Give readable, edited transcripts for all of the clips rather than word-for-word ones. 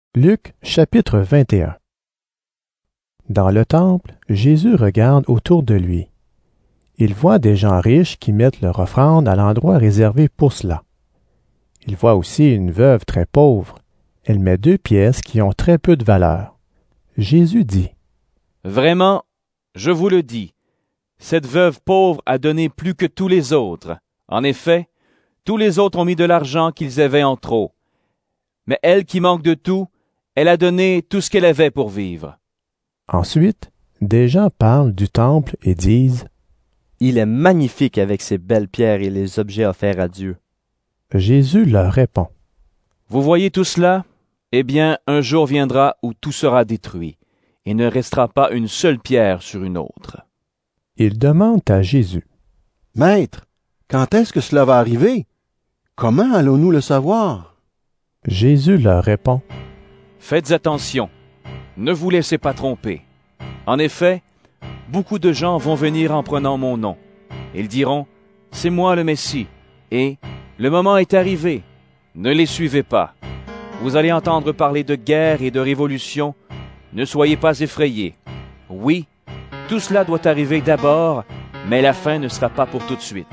Luc chapitre 21. Dans le temple, Jésus regarde autour de lui. Il voit des gens riches qui mettent leur offrande à l'endroit réservé pour cela. Il voit aussi une veuve très pauvre. Elle met 2 pièces qui ont très peu de valeur. Jésus dit: Vraiment, je vous le dis, cette veuve pauvre a donné plus que tous les autres. En effet, tous les autres ont mis de l'argent qu'ils avaient en trop. Mais elle qui manque de tout, elle a donné tout ce qu'elle avait pour vivre. Ensuite, des gens parlent du temple et disent: Il est magnifique avec ses belles pierres et les objets offerts à Dieu. Jésus leur répond: Vous voyez tout cela? Eh bien, un jour viendra où tout sera détruit, et ne restera pas une seule pierre sur une autre. Ils demandent à Jésus: Maître, quand est-ce que cela va arriver? Comment allons-nous le savoir? Jésus leur répond: Faites attention, ne vous laissez pas tromper. En effet, beaucoup de gens vont venir en prenant mon nom. Ils diront: C'est moi le Messie, et le moment est arrivé. Ne les suivez pas. Vous allez entendre parler de guerre et de révolution. Ne soyez pas effrayés. Oui, tout cela doit arriver d'abord, mais la fin ne sera pas pour tout de suite.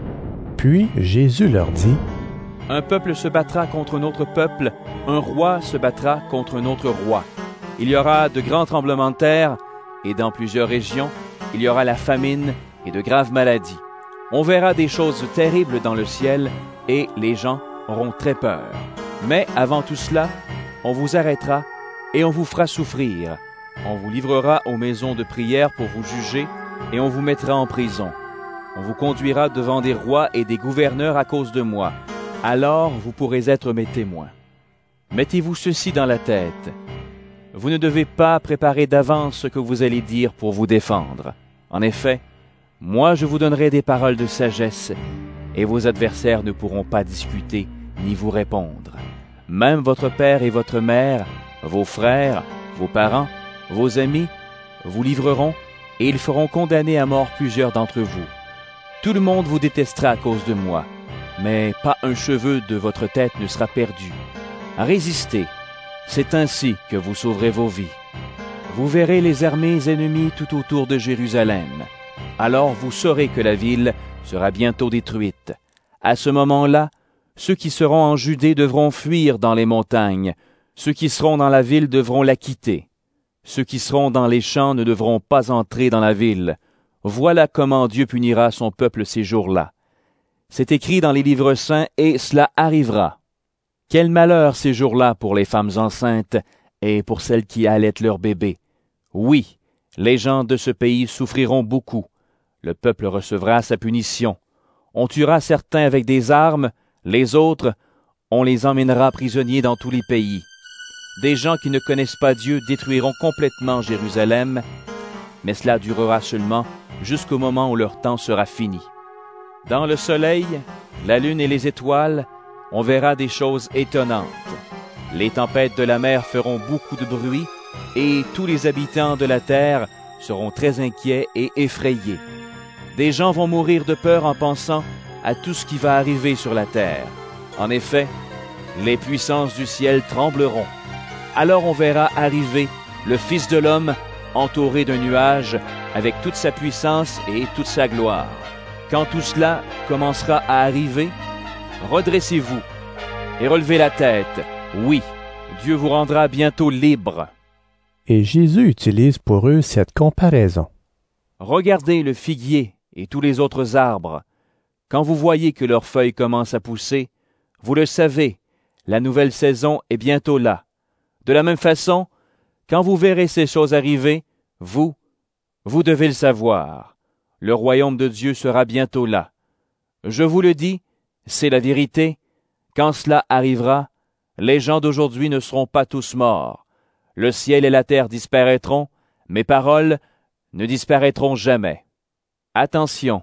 Puis Jésus leur dit: Un peuple se battra contre un autre peuple, un roi se battra contre un autre roi. Il y aura de grands tremblements de terre, et dans plusieurs régions, il y aura la famine et de graves maladies. On verra des choses terribles dans le ciel, et les gens auront très peur. Mais avant tout cela, on vous arrêtera et on vous fera souffrir. On vous livrera aux maisons de prière pour vous juger, et on vous mettra en prison. On vous conduira devant des rois et des gouverneurs à cause de moi. Alors vous pourrez être mes témoins. Mettez-vous ceci dans la tête. Vous ne devez pas préparer d'avance ce que vous allez dire pour vous défendre. En effet, moi je vous donnerai des paroles de sagesse, et vos adversaires ne pourront pas discuter ni vous répondre. Même votre père et votre mère, vos frères, vos parents, vos amis, vous livreront, et ils feront condamner à mort plusieurs d'entre vous. Tout le monde vous détestera à cause de moi, mais pas un cheveu de votre tête ne sera perdu. Résistez, c'est ainsi que vous sauverez vos vies. Vous verrez les armées ennemies tout autour de Jérusalem. Alors vous saurez que la ville sera bientôt détruite. À ce moment-là, ceux qui seront en Judée devront fuir dans les montagnes. Ceux qui seront dans la ville devront la quitter. Ceux qui seront dans les champs ne devront pas entrer dans la ville. Voilà comment Dieu punira son peuple ces jours-là. C'est écrit dans les livres saints, et cela arrivera. Quel malheur ces jours-là pour les femmes enceintes et pour celles qui allaitent leur bébé. Oui, les gens de ce pays souffriront beaucoup. Le peuple recevra sa punition. On tuera certains avec des armes, les autres, on les emmènera prisonniers dans tous les pays. Des gens qui ne connaissent pas Dieu détruiront complètement Jérusalem, mais cela durera seulement jusqu'au moment où leur temps sera fini. Dans le soleil, la lune et les étoiles, on verra des choses étonnantes. Les tempêtes de la mer feront beaucoup de bruit, et tous les habitants de la terre seront très inquiets et effrayés. Des gens vont mourir de peur en pensant à tout ce qui va arriver sur la terre. En effet, les puissances du ciel trembleront. Alors on verra arriver le Fils de l'homme entouré d'un nuage avec toute sa puissance et toute sa gloire. Quand tout cela commencera à arriver, redressez-vous et relevez la tête. Oui, Dieu vous rendra bientôt libre. Et Jésus utilise pour eux cette comparaison. Regardez le figuier et tous les autres arbres. Quand vous voyez que leurs feuilles commencent à pousser, vous le savez, la nouvelle saison est bientôt là. De la même façon, quand vous verrez ces choses arriver, vous devez le savoir. Le royaume de Dieu sera bientôt là. Je vous le dis, c'est la vérité. Quand cela arrivera, les gens d'aujourd'hui ne seront pas tous morts. Le ciel et la terre disparaîtront, mes paroles ne disparaîtront jamais. Attention,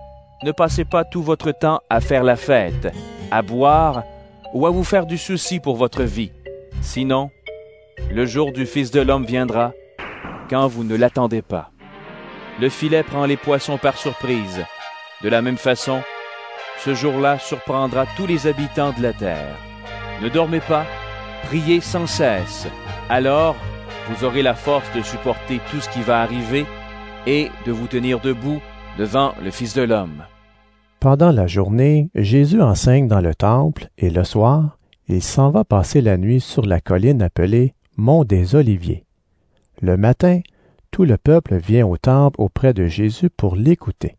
ne passez pas tout votre temps à faire la fête, à boire ou à vous faire du souci pour votre vie. Sinon, le jour du Fils de l'homme viendra quand vous ne l'attendez pas. Le filet prend les poissons par surprise. De la même façon, ce jour-là surprendra tous les habitants de la terre. Ne dormez pas priez sans cesse. Alors, vous aurez la force de supporter tout ce qui va arriver et de vous tenir debout devant le Fils de l'homme. Pendant la journée, Jésus enseigne dans le temple et le soir, il s'en va passer la nuit sur la colline appelée Mont des Oliviers. Le matin, tout le peuple vient au temple auprès de Jésus pour l'écouter.